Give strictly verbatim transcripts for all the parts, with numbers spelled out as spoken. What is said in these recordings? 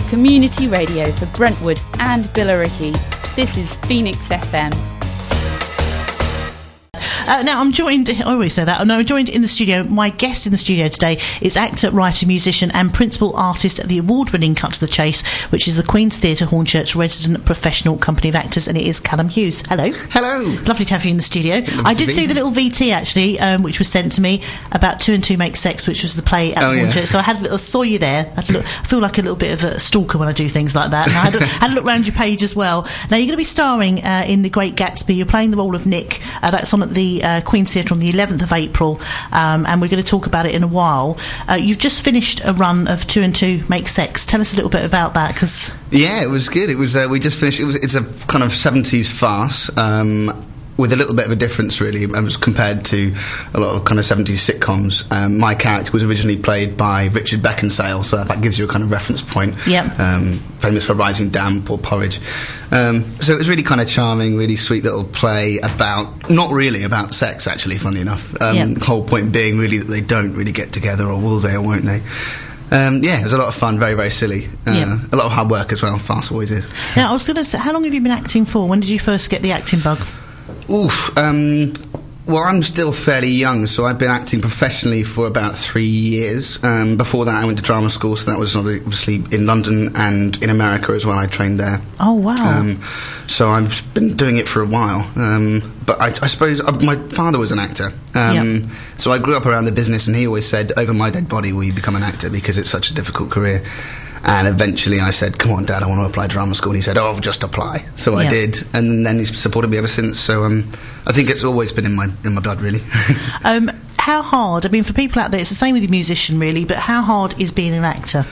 community radio for Brentwood and Billericay. This is Phoenix F M. Uh, now, I'm joined, I always say that, no, I'm joined in the studio, my guest in the studio today is actor, writer, musician and principal artist at the award-winning Cut to the Chase, which is the Queen's Theatre Hornchurch resident professional company of actors, and it is Callum Hughes. Hello. Hello. Lovely to have you in the studio. I did see the little V T, actually, um, which was sent to me about Two and Two Make Sex, which was the play at oh, the Hornchurch, yeah. so I had a little, saw you there, I, had a look, I feel like a little bit of a stalker when I do things like that, and I had a, had a look round your page as well. Now, you're going to be starring uh, in The Great Gatsby, you're playing the role of Nick, uh, that's on at the uh, Queen's Theatre on the eleventh of April, um, and we're going to talk about it in a while. Uh, you've just finished a run of Two and Two Make Sex. Tell us a little bit about that, because yeah, it was good. It was uh, we just finished. It was it's a kind of seventies farce. Um, with a little bit of a difference, really, as compared to a lot of kind of seventies sitcoms. Um, my character was originally played by Richard Beckinsale, so that gives you a kind of reference point. Yep. Um, famous for Rising Damp or Porridge. Um, so it was really kind of charming, really sweet little play about, not really about sex, actually, funny enough. Um, yep. The whole point being really that they don't really get together, or will they, or won't they? Um, yeah, it was a lot of fun, very, very silly. Uh, yep. A lot of hard work as well, farce always is. Now, I was going to say, how long have you been acting for? When did you first get the acting bug? Oof, um, well, I'm still fairly young, so I've been acting professionally for about three years. Um, before that, I went to drama school, so that was obviously in London and in America as well. I trained there. Oh, wow. Um, so I've been doing it for a while. Um, but I, I suppose uh, my father was an actor. Um, yep. So I grew up around the business, and he always said, over my dead body will you become an actor, because it's such a difficult career. And eventually I said, come on, Dad, I want to apply drama school. And he said, oh, just apply. So yeah. I did, and then he's supported me ever since. So um, I think it's always been in my in my blood, really. um, how hard, I mean, for people out there, it's the same with a musician, really, but how hard is being an actor?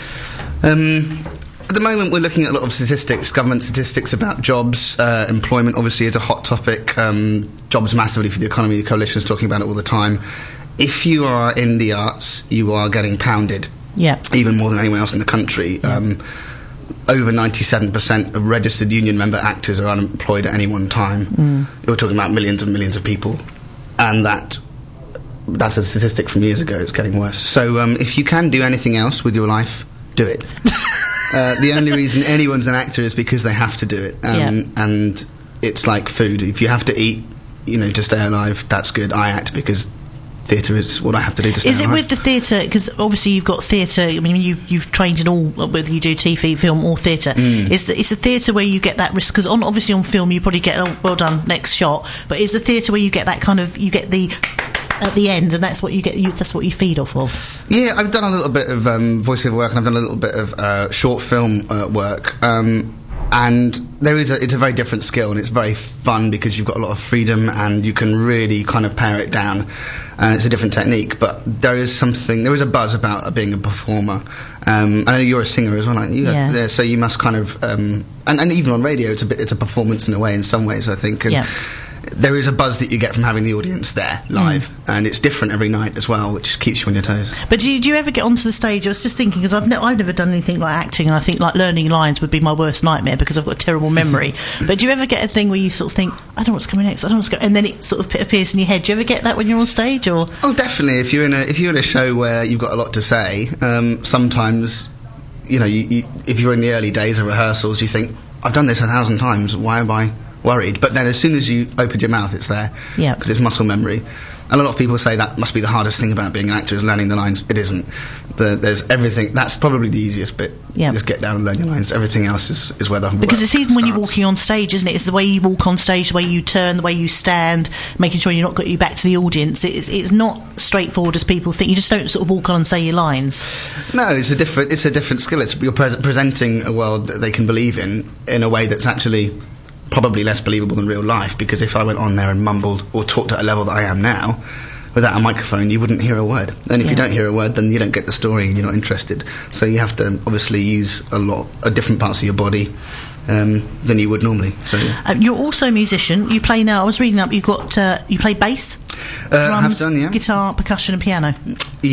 Um, at the moment, we're looking at a lot of statistics, government statistics about jobs. Uh, employment, obviously, is a hot topic. Um, jobs massively for the economy. The Coalition is talking about it all the time. If you are in the arts, you are getting pounded. Yeah. Even more than anyone else in the country. Yeah. Um, over ninety-seven percent of registered union member actors are unemployed at any one time. Mm. You're talking about millions and millions of people. And that that's a statistic from years ago. It's getting worse. So um, if you can do anything else with your life, do it. uh, the only reason anyone's an actor is because they have to do it. Um, yeah. And it's like food. If you have to eat, you know, to stay alive, that's good. I act because theatre is what I have to do to stay Is it alive. with the theatre, because obviously you've got theatre, I mean, you, you've trained in all, whether you do T V, film or theatre, mm. is the, it's a theatre where you get that risk, because on, obviously on film you probably get, oh, well done, next shot, but is the theatre where you get that kind of, you get the, at the end, and that's what you get, you, that's what you feed off of? Yeah, I've done a little bit of um, voiceover work, and I've done a little bit of uh, short film uh, work, um, and there is a, it's a very different skill, and it's very fun because you've got a lot of freedom and you can really kind of pare it down, and it's a different technique. But there is something, there is a buzz about uh, being a performer. Um, I know you're a singer as well, aren't you? Yeah. Uh, so you must kind of, um, and, and even on radio, it's a bit, it's a performance in a way, in some ways, I think. And yeah. there is a buzz that you get from having the audience there live, mm. and it's different every night as well, which keeps you on your toes. But do you, do you ever get onto the stage? I was just thinking, because I've, ne- I've never done anything like acting, and I think like learning lines would be my worst nightmare because I've got a terrible memory. But do you ever get a thing where you sort of think, I don't know what's coming next, I don't know what's going, and then it sort of appears in your head? Do you ever get that when you're on stage, or? Oh, definitely. If you're in a if you're in a show where you've got a lot to say, um, sometimes, you know, you, you, if you're in the early days of rehearsals, you think, I've done this a thousand times, why am I worried? But then as soon as you open your mouth, it's there. Yeah. Because it's muscle memory. And a lot of people say that must be the hardest thing about being an actor, is learning the lines. It isn't. The, there's everything. That's probably the easiest bit. Yeah. Just get down and learn your lines. Everything else is, is where the work Because it's even starts. when you're walking on stage, isn't it? It's the way you walk on stage, the way you turn, the way you stand, making sure you're not got you back to the audience. It's, it's not straightforward as people think. You just don't sort of walk on and say your lines. No, it's a different. It's a different skill. It's you're pre- presenting a world that they can believe in in a way that's actually probably less believable than real life, because if I went on there and mumbled or talked at a level that I am now without a microphone, you wouldn't hear a word, and if yeah. you don't hear a word, then you don't get the story and you're not interested. So you have to obviously use a lot of different parts of your body um, than you would normally. So yeah. um, you're also a musician. You play now, I was reading up, you've got uh, you play bass, uh, drums, have done, yeah. guitar, percussion and piano. Yeah,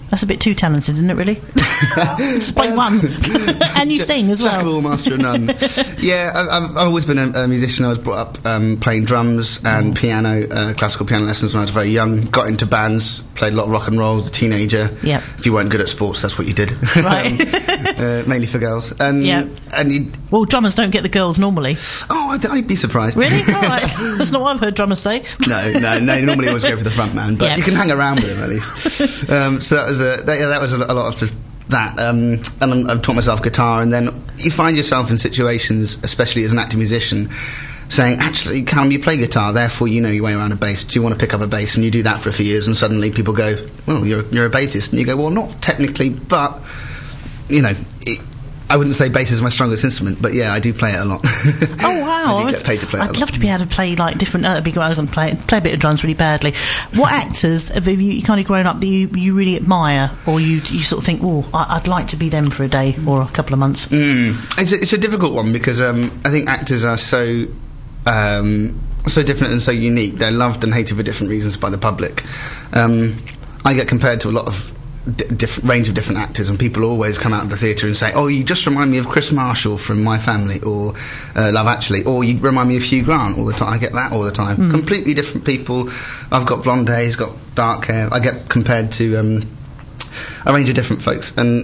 That's a bit too talented, isn't it, really? Just play um, one. And you J- sing as well. Jack of all, master of none. Yeah, I, I've, I've always been a, a musician. I was brought up um, playing drums and mm. piano, uh, classical piano lessons when I was very young. Got into bands, played a lot of rock and roll as a teenager. Yep. If you weren't good at sports, that's what you did. Right. um, uh, mainly for girls. And, yep. and you, well, drummers don't get the girls normally. Oh, I'd, I'd be surprised. Really? All right. That's not what I've heard drummers say. No, no, no. Normally always go for the front man, but yep. you can hang around with him at least. um, so that was a that, yeah, that was a, a lot of that. Um, and I've taught myself guitar, and then you find yourself in situations, especially as an active musician, saying, actually, Callum, you play guitar, therefore you know your way around a bass. Do you want to pick up a bass? And you do that for a few years, and suddenly people go, well, you're you're a bassist, and you go, well, not technically, but you know. It, I wouldn't say bass is my strongest instrument, but yeah, I do play it a lot. Oh wow! I do get paid to play it I'd a lot. love to be able to play like different. Uh, big I can play play a bit of drums really badly. What actors have you, you kind of grown up that you, you really admire, or you you sort of think, oh, I'd like to be them for a day or a couple of months? Mm. It's a, it's a difficult one because um, I think actors are so. Um, so different and so unique. They're loved and hated for different reasons by the public. Um, I get compared to a lot of D- different range of different actors, and people always come out of the theatre and say, oh, you just remind me of Chris Marshall from My Family, or uh, Love Actually, or you remind me of Hugh Grant all the time. I get that all the time. Mm. Completely different people. I've got blonde hair, he's got dark hair. I get compared to um, a range of different folks, and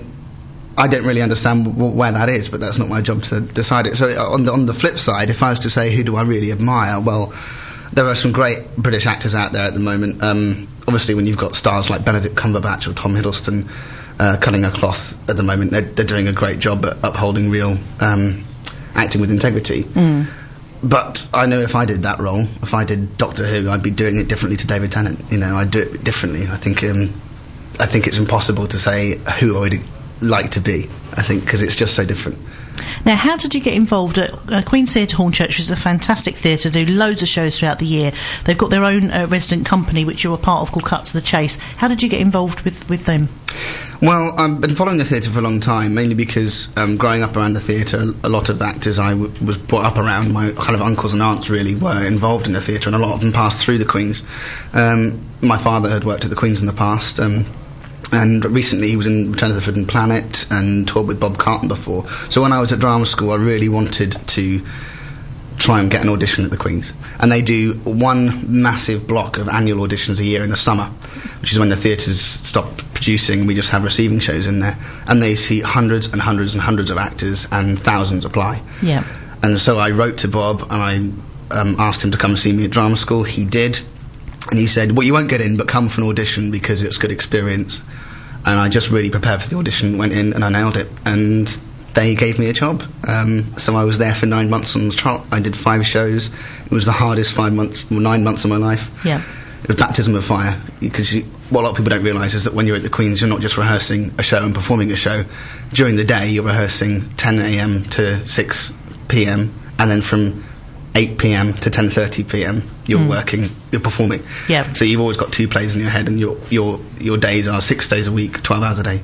I don't really understand w- where that is, but that's not my job to decide it. So on the, on the flip side, if I was to say who do I really admire, well, there are some great British actors out there at the moment. Um, obviously, when you've got stars like Benedict Cumberbatch or Tom Hiddleston uh, cutting a cloth at the moment, they're, they're doing a great job at upholding real um, acting with integrity. Mm. But I know if I did that role, if I did Doctor Who, I'd be doing it differently to David Tennant. You know, I'd do it differently. I think um, I think it's impossible to say who I would like to be. I think because it's just so different. Now, how did you get involved at uh, Queen's Theatre Hornchurch, which is a fantastic theatre, do loads of shows throughout the year. They've got their own uh, resident company, which you're a part of, called Cut to the Chase. How did you get involved with, with them? Well, I've been following the theatre for a long time, mainly because um, growing up around the theatre, a lot of actors I w- was brought up around, my kind of uncles and aunts really were involved in the theatre, and a lot of them passed through the Queen's. Um, my father had worked at the Queen's in the past, um, and recently he was in Return of the Forbidden Planet and toured with Bob Carton before. So when I was at drama school, I really wanted to try and get an audition at the Queen's. And they do one massive block of annual auditions a year in the summer, which is when the theatres stop producing and we just have receiving shows in there. And they see hundreds and hundreds and hundreds of actors, and thousands apply. Yeah. And so I wrote to Bob and I um, asked him to come and see me at drama school. He did. And he said, well, you won't get in, but come for an audition because it's good experience. And I just really prepared for the audition, went in and I nailed it. And they gave me a job. Um, so I was there for nine months on the trot. I did five shows. It was the hardest five months, well, nine months of my life. Yeah. It was baptism of fire. Because you, what a lot of people don't realise is that when you're at the Queen's, you're not just rehearsing a show and performing a show. During the day, you're rehearsing ten a.m. to six p.m. and then from eight p.m. to ten thirty p.m. you're mm. working, you're performing. Yeah. So you've always got two plays in your head, and your your your days are six days a week, twelve hours a day.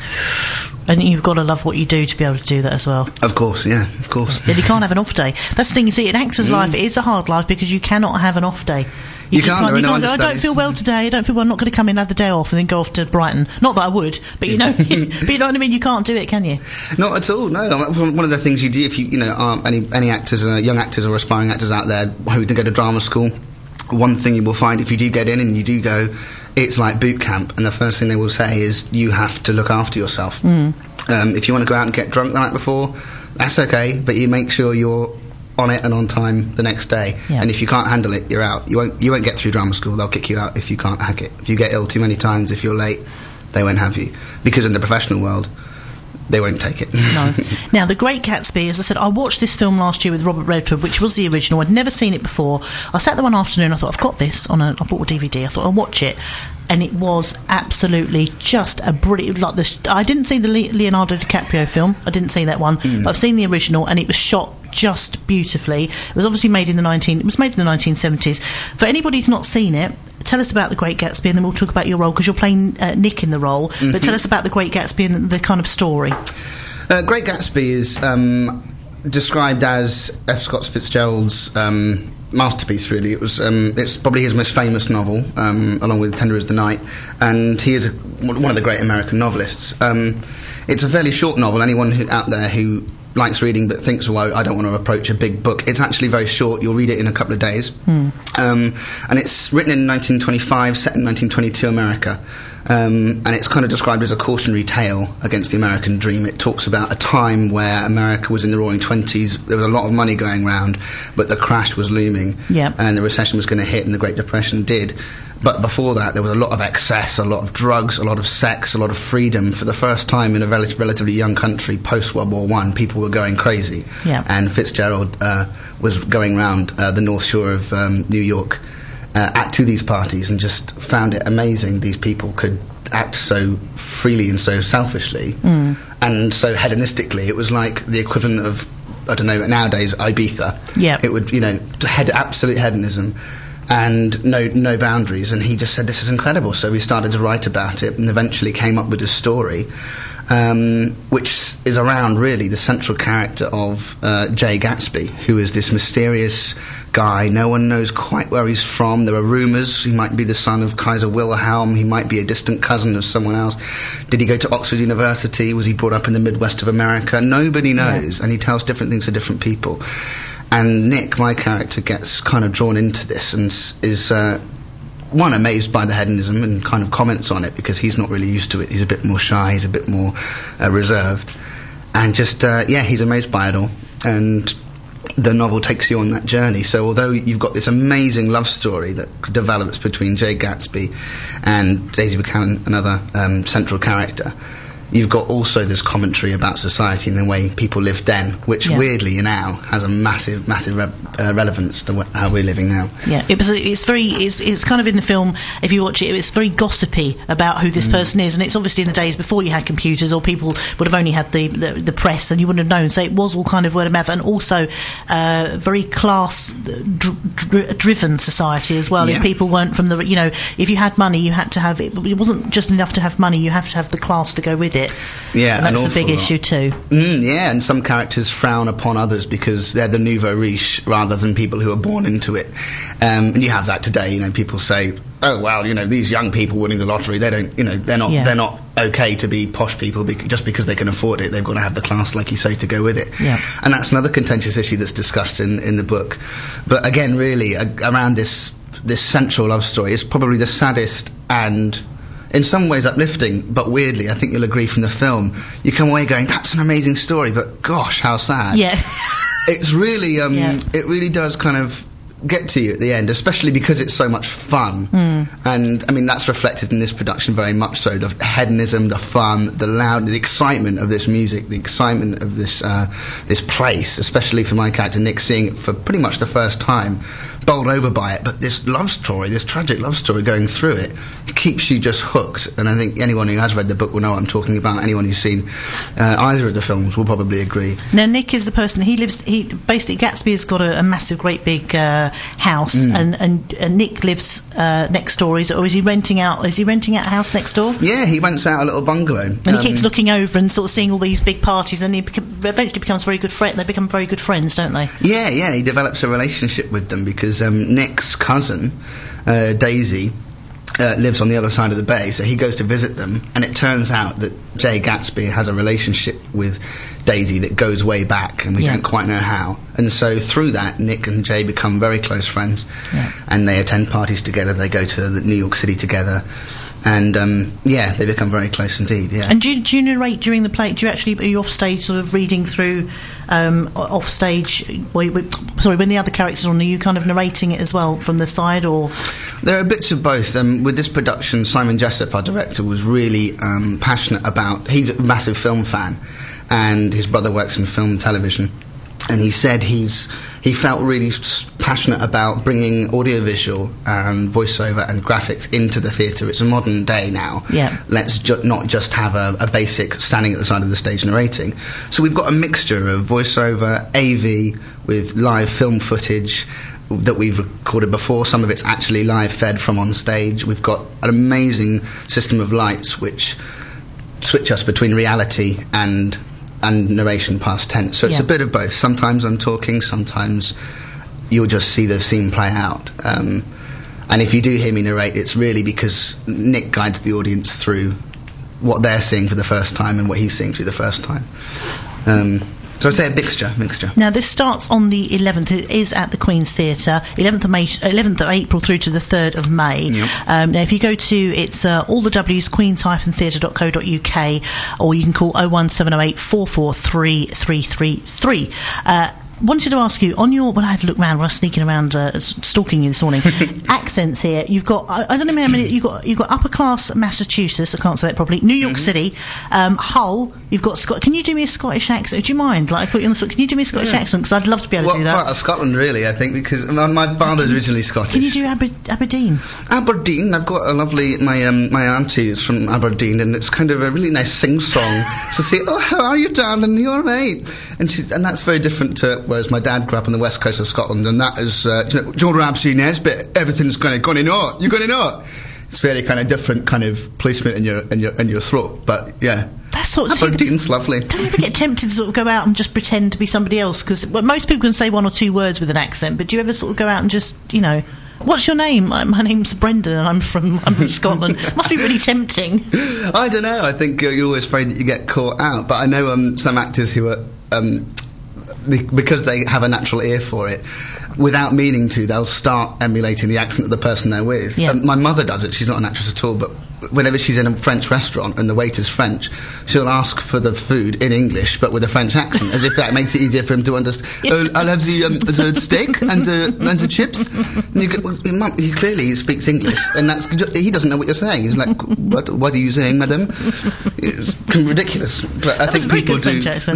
And you've got to love what you do to be able to do that as well. Of course, yeah, of course. And you can't have an off day. That's the thing, you see, in actor's mm. life, it is a hard life because you cannot have an off day. You, you just can't, can't, you no can't go, I don't feel well today, I don't feel well, I'm not going to come in and have the day off and then go off to Brighton. Not that I would, but you know, but you know what I mean, you can't do it, can you? Not at all, no. One of the things you do, if you, you know, are any, any actors, uh, young actors or aspiring actors out there who go to drama school, one thing you will find if you do get in and you do go, it's like boot camp, and the first thing they will say is you have to look after yourself. Mm. Um, if you want to go out and get drunk the night before, that's okay, but you make sure you're on it and on time the next day. Yeah. And if you can't handle it, you're out. You won't you won't get through drama school. They'll kick you out if you can't hack it. If you get ill too many times, if you're late, they won't have you. Because in the professional world, they won't take it. No. Now, The Great Gatsby, as I said, I watched this film last year with Robert Redford, which was the original. I'd never seen it before. I sat there one afternoon, I thought, I've got this on a, I bought a D V D, I thought I'll watch it. And it was absolutely just a brilliant, like the, I didn't see the Le- Leonardo DiCaprio film, I didn't see that one, mm. but I've seen the original, and it was shot just beautifully. It was obviously made in the nineteen, it was made in the nineteen seventies. For anybody who's not seen it, tell us about The Great Gatsby, and then we'll talk about your role, because you're playing uh, Nick in the role, mm-hmm. but tell us about The Great Gatsby and the kind of story. Uh, Great Gatsby is um, described as F. Scott Fitzgerald's um, masterpiece, really. It was um, it's probably his most famous novel, um, along with Tender is the Night, and he is a, one of the great American novelists. Um, it's a fairly short novel. Anyone who, out there who likes reading but thinks, well, I don't want to approach a big book, it's actually very short. You'll read it in a couple of days. Hmm. Um, and it's written in nineteen twenty-five, set in nineteen twenty-two America. Um, and it's kind of described as a cautionary tale against the American dream. It talks about a time where America was in the roaring twenties. There was a lot of money going around, but the crash was looming, yep. and the recession was going to hit, and the Great Depression did. But before that, there was a lot of excess, a lot of drugs, a lot of sex, a lot of freedom. For the first time in a rel- relatively young country, post-World War One, people were going crazy. Yep. And Fitzgerald uh, was going around uh, the North Shore of um, New York Uh, at to these parties and just found it amazing these people could act so freely and so selfishly mm. and so hedonistically. It was like the equivalent of, I don't know, nowadays Ibiza. Yeah. It would, you know, head, absolute hedonism and no no boundaries, and he just said this is incredible. So we started to write about it and eventually came up with a story um, which is around really the central character of uh, Jay Gatsby, who is this mysterious guy. No one knows quite where he's from. There are rumours he might be the son of Kaiser Wilhelm, he might be a distant cousin of someone else. Did he go to Oxford University? Was he brought up in the Midwest of America? Nobody knows. Yeah. And he tells different things to different people. And Nick, my character, gets kind of drawn into this and is uh, one, amazed by the hedonism and kind of comments on it because he's not really used to it. He's a bit more shy, he's a bit more uh, reserved, and just uh, yeah he's amazed by it all. And the novel takes you on that journey. So although you've got this amazing love story that develops between Jay Gatsby and Daisy Buchanan, another um, central character, you've got also this commentary about society and the way people lived then, which yeah. weirdly now has a massive, massive re- uh, relevance to wh- how we're living now. Yeah, it was. It's very. It's, it's kind of in the film. If you watch it, it's very gossipy about who this mm. person is, and it's obviously in the days before you had computers, or people would have only had the the, the press, and you wouldn't have known. So it was all kind of word of mouth, and also uh, very class dr- dr- driven society as well. Yeah. If people weren't from the, you know, if you had money, you had to have it. It wasn't just enough to have money. You have to have the class to go with it. Yeah, and that's a big lot. issue too. Mm, yeah, and some characters frown upon others because they're the nouveau riche rather than people who are born into it. Um, and you have that today. You know, people say, "Oh, well, you know, these young people winning the lottery, they don't, you know, they're not, yeah. they're not okay to be posh people bec- just because they can afford it. They've got to have the class, like you say, to go with it." Yeah. And that's another contentious issue that's discussed in in the book. But again, really, uh, around this this central love story, it's probably the saddest and in some ways uplifting, but weirdly, I think you'll agree from the film, you come away going, that's an amazing story, but gosh, how sad. Yeah. It's really, um, yeah. it really does kind of get to you at the end, especially because it's so much fun. Mm. And, I mean, that's reflected in this production very much so. The hedonism, the fun, the loud, the excitement of this music, the excitement of this, uh, this place, especially for my character Nick, seeing it for pretty much the first time, bowled over by it, but this love story, this tragic love story going through it, keeps you just hooked. And I think anyone who has read the book will know what I'm talking about. Anyone who's seen uh, either of the films will probably agree. Now, Nick is the person, he lives, he basically, Gatsby has got a, a massive, great big uh, house, mm. and, and, and Nick lives uh, next door, is, or is he renting out, is he renting out a house next door? Yeah, he rents out a little bungalow. And um, he keeps looking over and sort of seeing all these big parties, and he beca- eventually becomes very good friend. They become very good friends, don't they? Yeah, yeah, he develops a relationship with them because um, Nick's cousin, uh, Daisy, uh, lives on the other side of the bay, so he goes to visit them, and it turns out that Jay Gatsby has a relationship with Daisy that goes way back, and we yeah. don't quite know how. And so through that, Nick and Jay become very close friends, yeah. and they attend parties together, they go to the New York City together. And um, yeah, they become very close indeed. Yeah. And do you, do you narrate during the play? Do you actually, are you off stage, sort of reading through, um, off stage? Well, you, sorry, when the other characters are on, are you kind of narrating it as well from the side, or? There are bits of both. Um, with this production, Simon Jessup, our director, was really um, passionate about. He's a massive film fan, and his brother works in film and television. And he said he's he felt really passionate about bringing audiovisual and voiceover and graphics into the theatre. It's a modern day now. Yeah. Let's ju- not just have a, a basic standing at the side of the stage narrating. So we've got a mixture of voiceover, A V, with live film footage that we've recorded before. Some of it's actually live fed from on stage. We've got an amazing system of lights which switch us between reality and and narration past tense. So it's yeah. a bit of both. Sometimes I'm talking, sometimes you'll just see the scene play out. Um, and if you do hear me narrate, it's really because Nick guides the audience through what they're seeing for the first time and what he's seeing through the first time. Um, So I'd say a mixture, mixture. Now this starts on the eleventh. It is at the Queen's Theatre, eleventh of May, eleventh of April through to the third of May. Yep. Um, now if you go to it's uh, all the W's queens theatre dot co dot uk, or you can call oh one seven oh eight four four three three three three. Uh, wanted to ask you on your when I had to look around when I was sneaking around uh, stalking you this morning accents here. You've got I, I don't know how many you've got. You've got upper class Massachusetts. I can't say that properly. New York Mm-hmm. City, um, Hull. You've got Scott. Can you do me a Scottish accent? Do you mind? Like I put you on the spot. Can you do me a Scottish Yeah. accent? Because I'd love to be able What to do that. part of Scotland, really? I think because my, my father's originally Scottish. Can you do Aber- Aberdeen? Aberdeen. I've got a lovely my um, my auntie is from Aberdeen, and it's kind of a really nice sing song. She'll say, "Oh, how are you, darling? You're right," and she's and that's very different to whereas my dad grew up on the west coast of Scotland, and that is uh, you know, John Ramsey Nesbitt. Everything's kind of going to know. You're going to know. It's very kind of different kind of placement in your in your in your throat, but yeah. That's sort of Aberdeen's lovely. Don't you ever get tempted to sort of go out and just pretend to be somebody else? Because well, most people can say one or two words with an accent, but do you ever sort of go out and just, you know, what's your name? My, my name's Brendan, and I'm from I'm from Scotland. Must be really tempting. I don't know. I think uh, you're always afraid that you get caught out. But I know um, some actors who are um, because they have a natural ear for it. Without meaning to, they'll start emulating the accent of the person they're with. Yeah. Um, my mother does it. She's not an actress at all, but whenever she's in a French restaurant and the waiter's French, she'll ask for the food in English but with a French accent, as if that makes it easier for him to understand. Oh, I'll have the, um, the steak and the and the chips. And you go, well, your mum, he clearly speaks English, and that's he doesn't know what you're saying. He's like, what what are you saying, madam? It's ridiculous. But I That think was a very people good do. French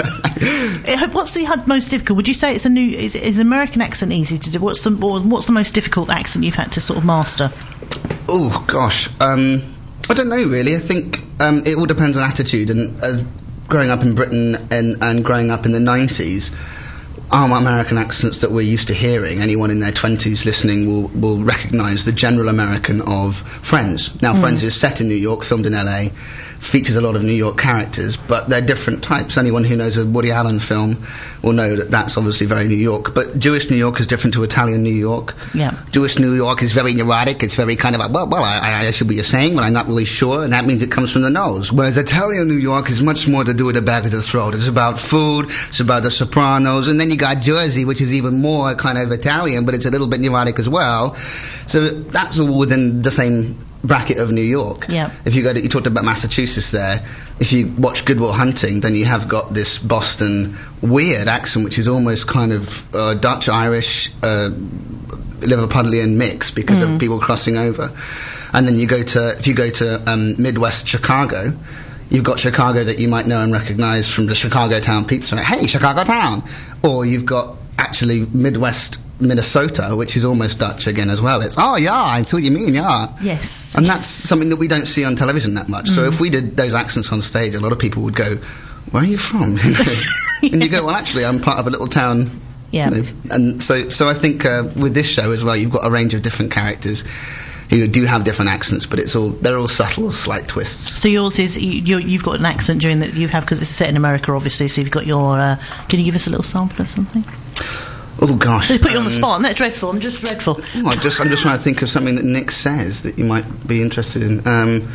accent. What's the most difficult? Would you say it's a new? Is, is American accent easy to do? What's the or what's the most difficult accent you've had to sort of master? Oh gosh, um, I don't know really. I think um, it all depends on attitude. And uh, growing up in Britain and, and growing up in the nineties, our American accents that we're used to hearing, anyone in their twenties listening will will recognise the general American of Friends. Now, mm. Friends is set in New York, filmed in L A, features a lot of New York characters, but they're different types. Anyone who knows a Woody Allen film will know that that's obviously very New York. But Jewish New York is different to Italian New York. Yeah. Jewish New York is very neurotic. It's very kind of like, well, well, I, I see what you're saying, but I'm not really sure, and that means it comes from the nose. Whereas Italian New York is much more to do with the back of the throat. It's about food, it's about the Sopranos, and then you got Jersey, which is even more kind of Italian, but it's a little bit neurotic as well. So that's all within the same bracket of New York. Yeah. If you go to, you talked about Massachusetts there. If you watch Good Will Hunting, then you have got this Boston weird accent, which is almost kind of uh, Dutch, Irish, uh, Liverpudlian mix because mm. of people crossing over. And then you go to, if you go to um, Midwest Chicago, you've got Chicago that you might know and recognise from the Chicago Town Pizza. Hey, Chicago Town! Or you've got actually Midwest Minnesota, which is almost Dutch again as well. It's, oh yeah, I see what you mean, yeah. Yes. And that's something that we don't see on television that much. Mm. So if we did those accents on stage, a lot of people would go, where are you from? And you go, well, actually, I'm part of a little town. Yeah. You know, and so, so I think uh, with this show as well, you've got a range of different characters who do have different accents, but it's all they're all subtle, slight twists. So yours is you, you've got an accent during that you have because it's set in America, obviously. So you've got your. Uh, can you give us a little sample of something? Oh gosh! So they put you um, on the spot. Isn't that dreadful? I'm just dreadful. Oh, I just I'm just trying to think of something that Nick says that you might be interested in. Um,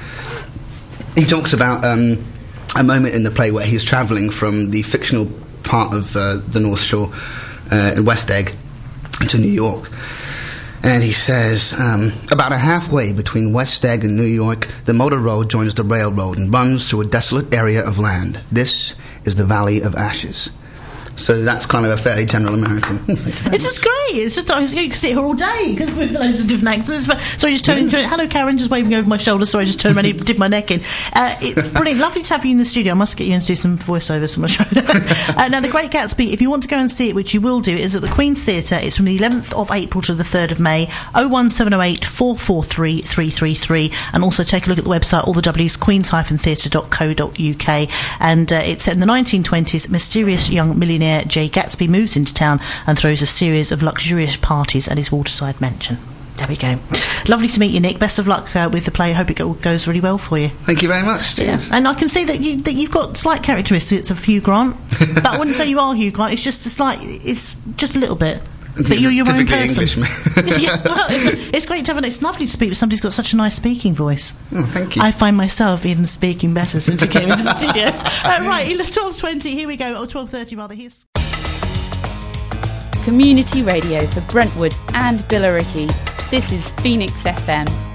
he talks about um, a moment in the play where he's travelling from the fictional part of uh, the North Shore uh, in West Egg to New York. And he says, um, about a halfway between West Egg and New York, the motor road joins the railroad and runs through a desolate area of land. This is the Valley of Ashes. So that's kind of a fairly general American. This is great. It's just I was, you can sit here all day because with loads of different accents. But sorry, just turning. Yeah. Hello, Karen. Just waving over my shoulder. Sorry, just turned around and did my neck in. Uh, it's brilliant. Lovely to have you in the studio. I must get you in to do some voiceovers for my show. uh, now, The Great Gatsby. If you want to go and see it, which you will do, is at the Queen's Theatre. It's from the eleventh of April to the third of May. oh one seven oh eight four four three three three three. And also take a look at the website, all the W's queens theatre dot co dot uk. And uh, it's set in the nineteen twenties. Mysterious young millionaire Jay Gatsby moves into town and throws a series of luxurious parties at his waterside mansion. There we go. Lovely to meet you, Nick. Best of luck uh, with the play. Hope it go- goes really well for you. Thank you very much. Cheers. Yeah. And I can see that, you, that you've got slight characteristics of Hugh Grant, but I wouldn't say you are Hugh Grant. It's just a slight. It's just a little bit. But you're your own Typically person. English. Yeah, well, it's, it's great to have, it's lovely to speak with somebody who's got such a nice speaking voice. Oh, thank you. I find myself even speaking better since you came into the studio. Uh, right, twelve twenty, here we go, or twelve thirty rather. Here's Community radio for Brentwood and Billericay. This is Phoenix F M.